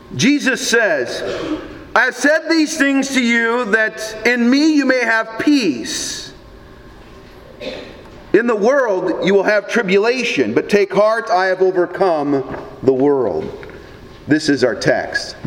Jesus says, I have said these things to you that in me you may have peace. In the world you will have tribulation, but take heart, I have overcome the world. This is our text.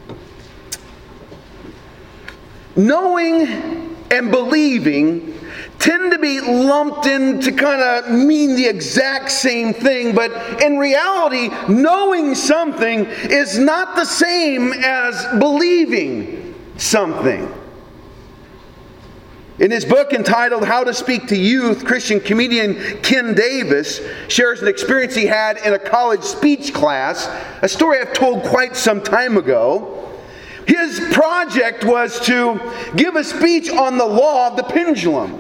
Knowing and believing tend to be lumped in to kind of mean the exact same thing, but in reality, knowing something is not the same as believing something. In his book entitled How to Speak to Youth, Christian comedian Ken Davis shares an experience he had in a college speech class, a story I've told quite some time ago. His project was to give a speech on the law of the pendulum.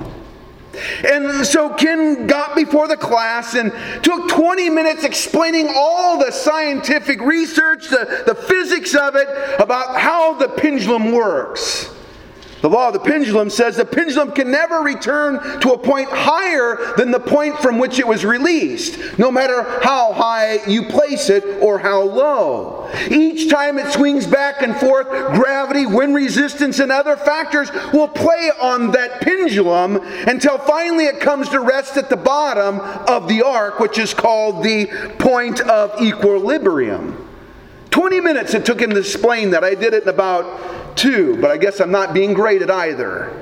And so Ken got before the class and took 20 minutes explaining all the scientific research, the physics of it, about how the pendulum works. The law of the pendulum says the pendulum can never return to a point higher than the point from which it was released, no matter how high you place it or how low. Each time it swings back and forth, gravity, wind resistance, and other factors will play on that pendulum until finally it comes to rest at the bottom of the arc, which is called the point of equilibrium. 20 minutes it took him to explain that. I did it in about 2, but I guess I'm not being great at either.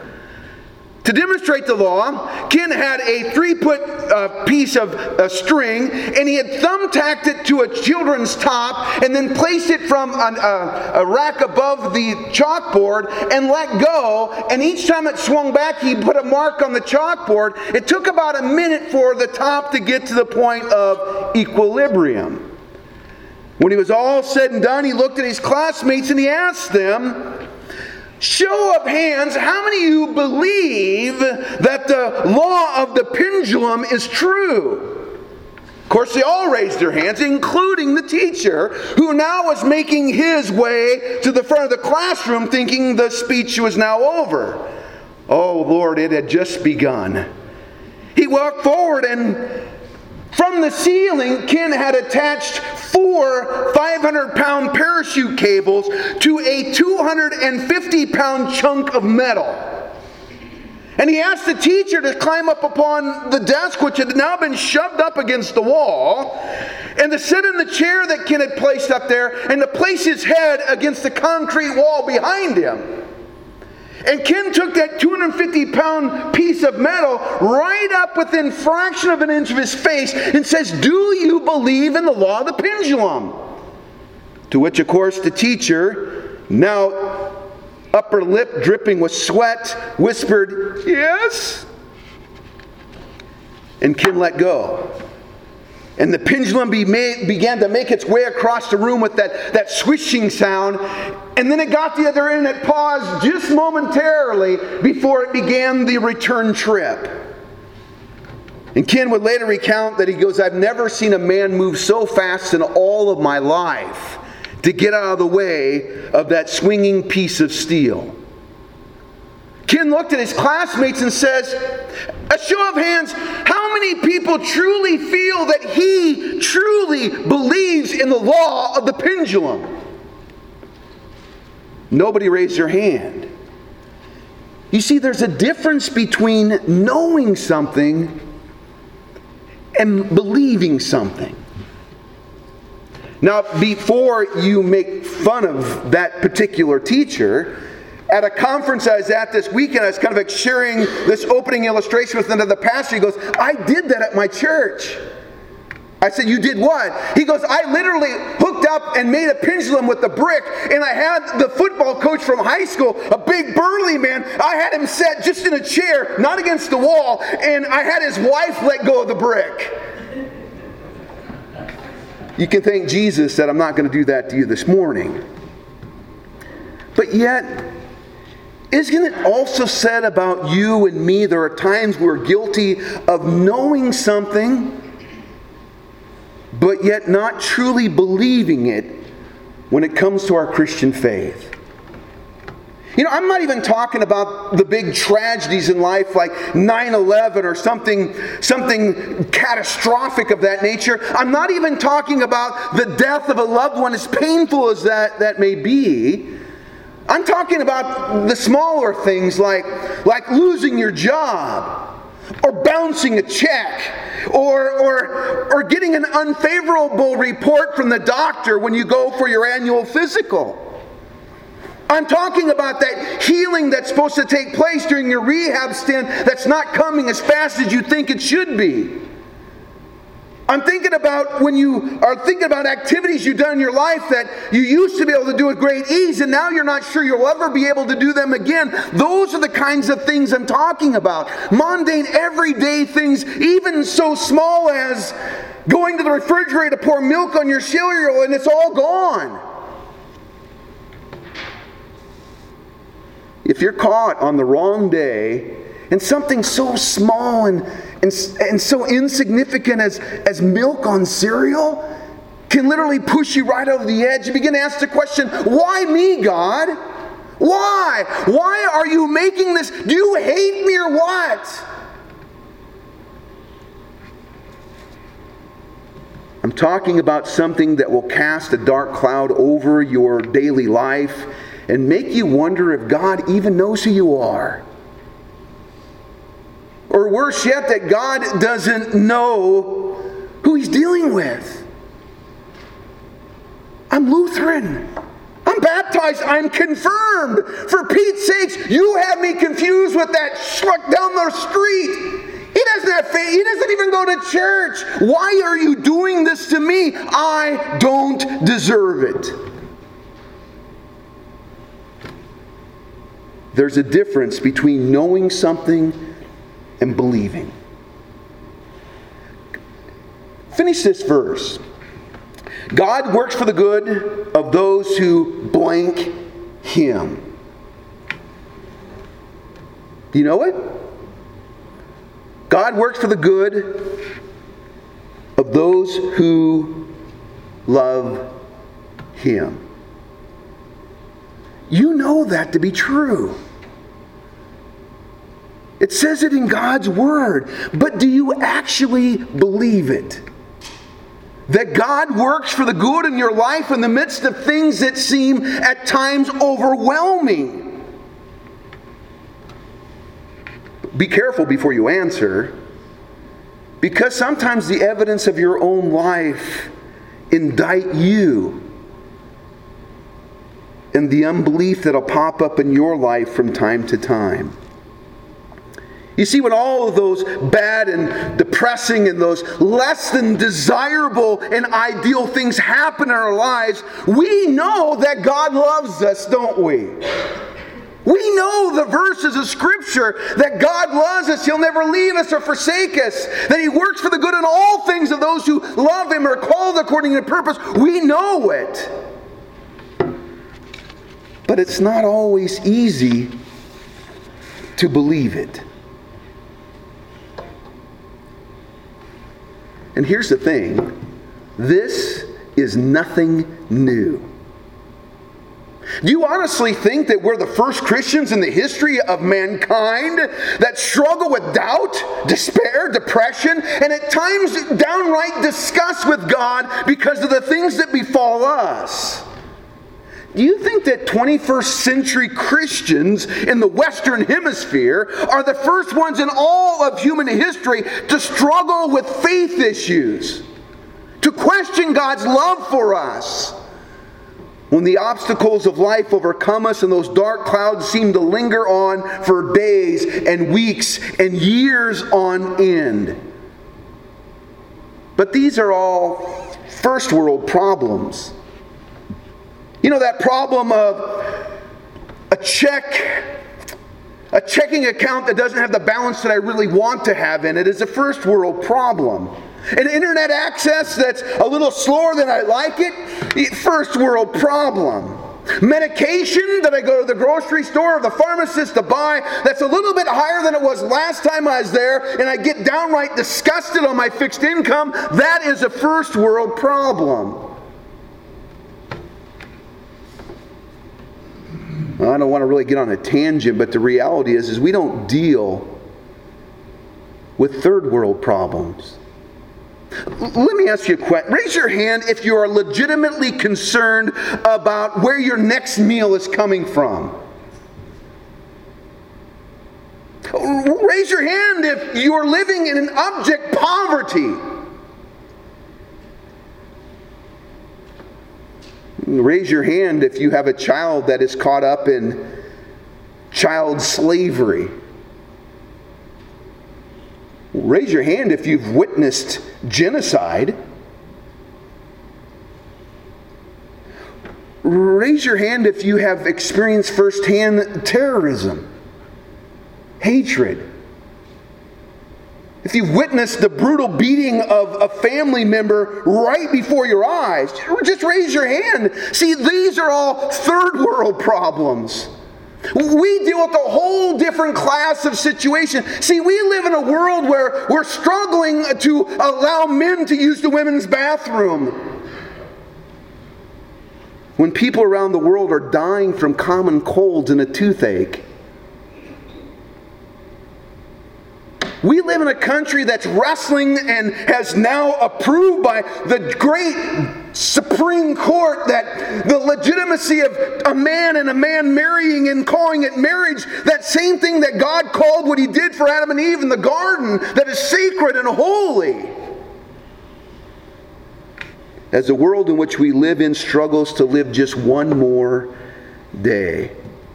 To demonstrate the law, Ken had a 3-foot piece of string, and he had thumbtacked it to a children's top and then placed it from a rack above the chalkboard and let go. And each time it swung back, he put a mark on the chalkboard. It took about a minute for the top to get to the point of equilibrium. When he was all said and done, he looked at his classmates and he asked them, show of hands, how many of you believe that the law of the pendulum is true? Of course, they all raised their hands, including the teacher, who now was making his way to the front of the classroom thinking the speech was now over. Oh, Lord, it had just begun. He walked forward and from the ceiling, Ken had attached 4 500-pound parachute cables to a 250-pound chunk of metal. And he asked the teacher to climb up upon the desk, which had now been shoved up against the wall, and to sit in the chair that Ken had placed up there, and to place his head against the concrete wall behind him. And Ken took that 250-pound piece of metal right up within a fraction of an inch of his face and says, do you believe in the law of the pendulum? To which, of course, the teacher, now upper lip dripping with sweat, whispered, yes. And Ken let go. And the pendulum began to make its way across the room with that swishing sound. And then it got the other end. It paused just momentarily before it began the return trip. And Ken would later recount that he goes, I've never seen a man move so fast in all of my life to get out of the way of that swinging piece of steel. Ken looked at his classmates and says, a show of hands, how many people truly feel that he truly believes in the law of the pendulum? Nobody raised their hand. You see, there's a difference between knowing something and believing something. Now, before you make fun of that particular teacher, at a conference I was at this weekend, I was kind of sharing this opening illustration with another pastor. He goes, I did that at my church. I said, you did what? He goes, I literally hooked up and made a pendulum with the brick, and I had the football coach from high school, a big burly man, I had him set just in a chair, not against the wall, and I had his wife let go of the brick. You can thank Jesus that I'm not going to do that to you this morning. But yet, isn't it also said about you and me, there are times we're guilty of knowing something, but yet not truly believing it when it comes to our Christian faith? I'm not even talking about the big tragedies in life like 9/11 or something catastrophic of that nature. I'm not even talking about the death of a loved one, as painful as that may be. I'm talking about the smaller things like losing your job, or bouncing a check, or getting an unfavorable report from the doctor when you go for your annual physical. I'm talking about that healing that's supposed to take place during your rehab stint that's not coming as fast as you think it should be. I'm thinking about when you are thinking about activities you've done in your life that you used to be able to do with great ease, and now you're not sure you'll ever be able to do them again. Those are the kinds of things I'm talking about. Mundane, everyday things, even so small as going to the refrigerator to pour milk on your cereal and it's all gone. If you're caught on the wrong day and something so small and so insignificant as milk on cereal can literally push you right over the edge, you begin to ask the question, why me, God? Why? Why are you making this? Do you hate me or what? I'm talking about something that will cast a dark cloud over your daily life and make you wonder if God even knows who you are. Or worse yet, that God doesn't know who He's dealing with. I'm Lutheran. I'm baptized. I'm confirmed. For Pete's sakes, you have me confused with that schmuck down the street. He doesn't have faith. He doesn't even go to church. Why are you doing this to me? I don't deserve it. There's a difference between knowing something and believing. Finish this verse. God works for the good of those who blank Him. Do you know it? God works for the good of those who love Him. You know that to be true. It says it in God's Word. But do you actually believe it? That God works for the good in your life in the midst of things that seem at times overwhelming? Be careful before you answer, because sometimes the evidence of your own life indict you and the unbelief that'll pop up in your life from time to time. You see, when all of those bad and depressing and those less than desirable and ideal things happen in our lives, we know that God loves us, don't we? We know the verses of Scripture that God loves us. He'll never leave us or forsake us. That He works for the good in all things of those who love Him or are called according to purpose. We know it. But it's not always easy to believe it. And here's the thing. This is nothing new. Do you honestly think that we're the first Christians in the history of mankind that struggle with doubt, despair, depression, and at times downright disgust with God because of the things that befall us? Do you think that 21st century Christians in the Western Hemisphere are the first ones in all of human history to struggle with faith issues, to question God's love for us? When the obstacles of life overcome us and those dark clouds seem to linger on for days and weeks and years on end. But these are all first world problems. You know, that problem of a checking account that doesn't have the balance that I really want to have in it is a first world problem. An internet access that's a little slower than I like it, first world problem. Medication that I go to the grocery store or the pharmacist to buy that's a little bit higher than it was last time I was there, and I get downright disgusted on my fixed income, that is a first world problem. Well, I don't want to really get on a tangent, but the reality is we don't deal with third world problems. Let me ask you a question. Raise your hand if you are legitimately concerned about where your next meal is coming from. Raise your hand if you're living in an abject poverty. Raise your hand if you have a child that is caught up in child slavery. Raise your hand if you've witnessed genocide. Raise your hand if you have experienced firsthand terrorism, hatred. If you've witnessed the brutal beating of a family member right before your eyes, just raise your hand. See, these are all third world problems. We deal with a whole different class of situation. See, we live in a world where we're struggling to allow men to use the women's bathroom, when people around the world are dying from common colds and a toothache. We live in a country that's wrestling and has now approved by the great Supreme Court that the legitimacy of a man and a man marrying and calling it marriage, that same thing that God called what He did for Adam and Eve in the garden, that is sacred and holy. As the world in which we live in struggles to live just one more day.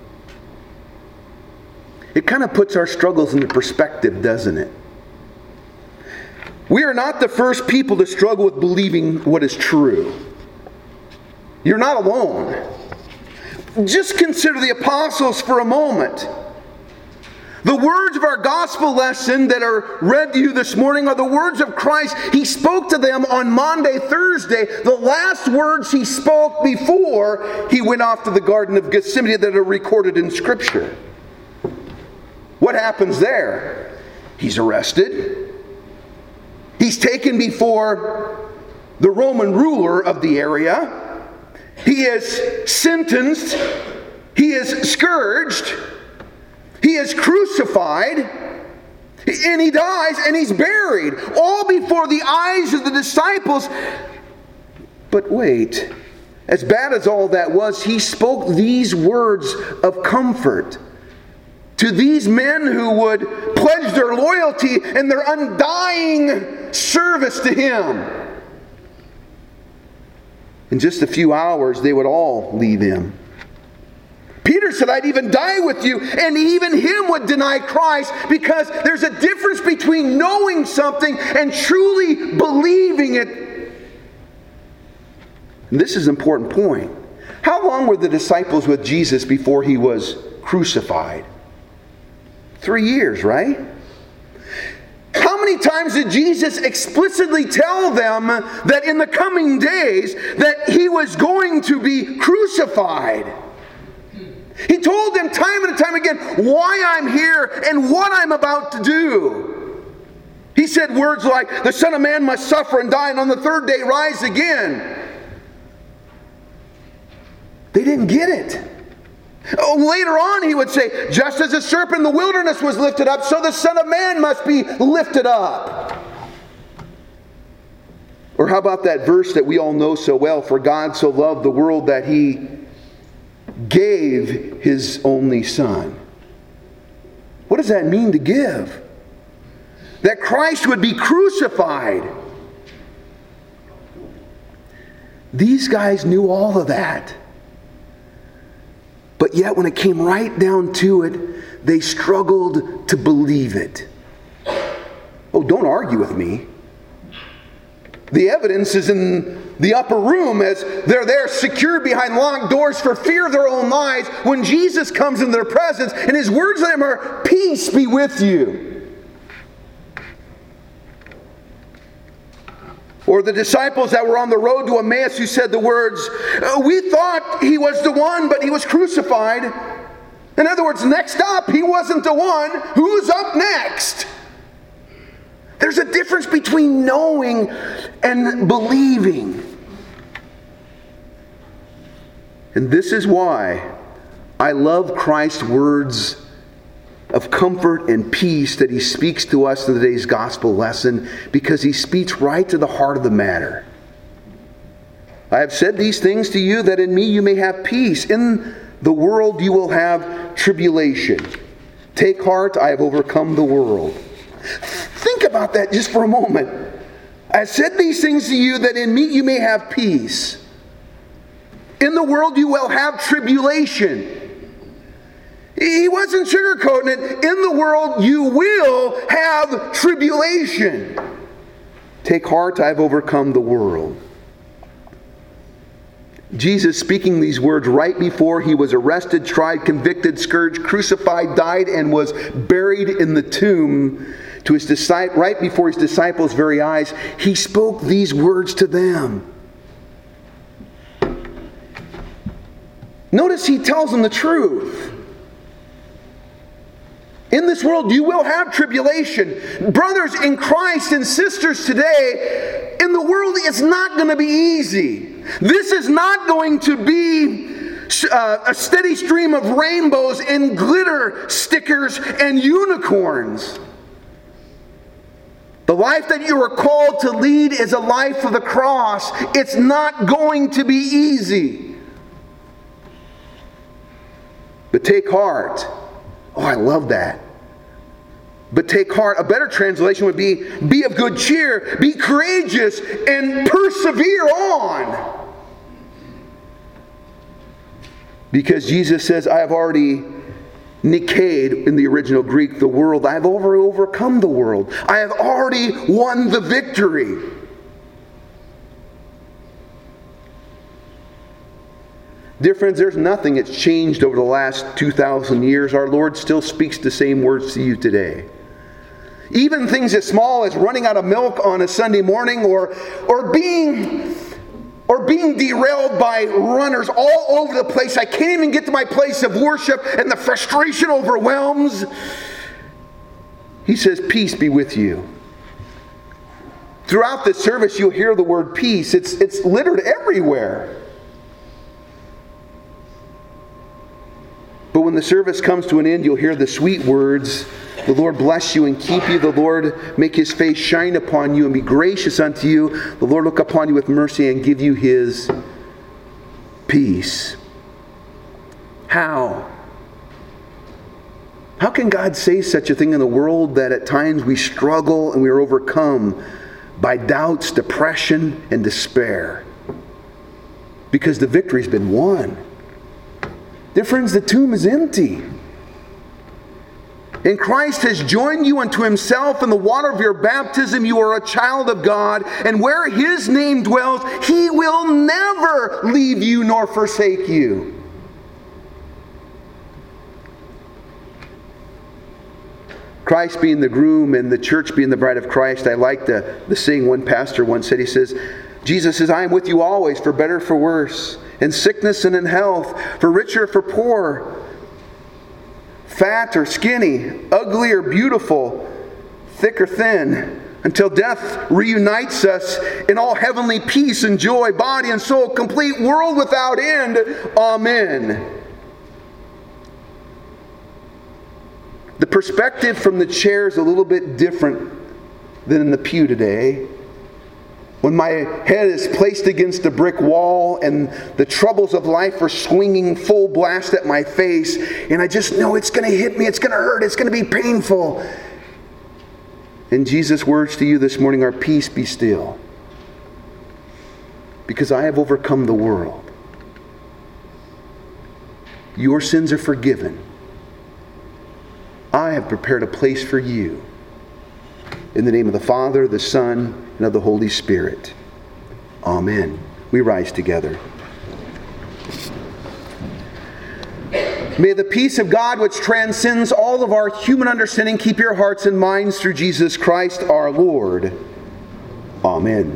It kind of puts our struggles into perspective, doesn't it? We are not the first people to struggle with believing what is true. You're not alone. Just consider the apostles for a moment. The words of our gospel lesson that are read to you this morning are the words of Christ. He spoke to them on Maundy, Thursday, the last words He spoke before He went off to the Garden of Gethsemane that are recorded in Scripture. What happens there? He's arrested. He's taken before the Roman ruler of the area. He is sentenced. He is scourged. He is crucified. And He dies and He's buried. All before the eyes of the disciples. But wait, as bad as all that was, He spoke these words of comfort to these men who would pledge their loyalty and their undying service to Him. In just a few hours, they would all leave Him. Peter said, I'd even die with you, and even him would deny Christ, because there's a difference between knowing something and truly believing it. And this is an important point. How long were the disciples with Jesus before He was crucified? 3 years, right? How many times did Jesus explicitly tell them that in the coming days that He was going to be crucified? He told them time and time again why I'm here and what I'm about to do. He said words like, the Son of Man must suffer and die and on the third day rise again. They didn't get it. Later on He would say, just as a serpent in the wilderness was lifted up, so the Son of Man must be lifted up. Or how about that verse that we all know so well, for God so loved the world that He gave His only Son. What does that mean, to give? That Christ would be crucified. These guys knew all of that. But yet when it came right down to it, they struggled to believe it. Oh, don't argue with me. The evidence is in the upper room as they're there secured behind locked doors for fear of their own lives when Jesus comes in their presence and His words to them are, peace be with you. Or the disciples that were on the road to Emmaus who said the words, we thought He was the one, but He was crucified. In other words, next up, He wasn't the one. Who's up next? There's a difference between knowing and believing. And this is why I love Christ's words of comfort and peace that he speaks to us in today's gospel lesson, because he speaks right to the heart of the matter. I have said these things to you that in me you may have peace. In the world you will have tribulation. Take heart, I have overcome the world. Think about that just for a moment. I have said these things to you that in me you may have peace. In the world you will have tribulation. He wasn't sugarcoating it. In the world you will have tribulation. Take heart, I have overcome the world. Jesus speaking these words right before he was arrested, tried, convicted, scourged, crucified, died, and was buried in the tomb to his right before his disciples' very eyes. He spoke these words to them. Notice he tells them the truth. In this world you will have tribulation. Brothers in Christ and sisters today, in the world it's not going to be easy. This is not going to be a steady stream of rainbows and glitter stickers and unicorns. The life that you are called to lead is a life of the cross. It's not going to be easy. But take heart. Oh, I love that. But take heart. A better translation would be of good cheer, be courageous, and persevere on. Because Jesus says, I have already niked, in the original Greek, the world. I have overcome the world. I have already won the victory. Dear friends, there's nothing that's changed over the last 2,000 years. Our Lord still speaks the same words to you today. Even things as small as running out of milk on a Sunday morning, or being derailed by runners all over the place. I can't even get to my place of worship and the frustration overwhelms. He says, peace be with you. Throughout this service you'll hear the word peace. It's littered everywhere. But when the service comes to an end, you'll hear the sweet words, the Lord bless you and keep you. The Lord make his face shine upon you and be gracious unto you. The Lord look upon you with mercy and give you his peace. How? How can God say such a thing in the world that at times we struggle and we are overcome by doubts, depression, and despair? Because the victory's been won. Dear friends, the tomb is empty. And Christ has joined you unto himself in the water of your baptism. You are a child of God. And where his name dwells, he will never leave you nor forsake you. Christ being the groom and the church being the bride of Christ, I like the saying one pastor once said. He says, Jesus says, I am with you always, for better, for worse, in sickness and in health, for richer, for poor, fat or skinny, ugly or beautiful, thick or thin, until death reunites us in all heavenly peace and joy, body and soul, complete world without end. Amen. The perspective from the chair is a little bit different than in the pew today. When my head is placed against a brick wall and the troubles of life are swinging full blast at my face, and I just know it's going to hit me, it's going to hurt, it's going to be painful. And Jesus' words to you this morning are, peace be still, because I have overcome the world. Your sins are forgiven. I have prepared a place for you. In the name of the Father, the Son, and of the Holy Spirit. Amen. We rise together. May the peace of God, which transcends all of our human understanding, keep your hearts and minds through Jesus Christ our Lord. Amen.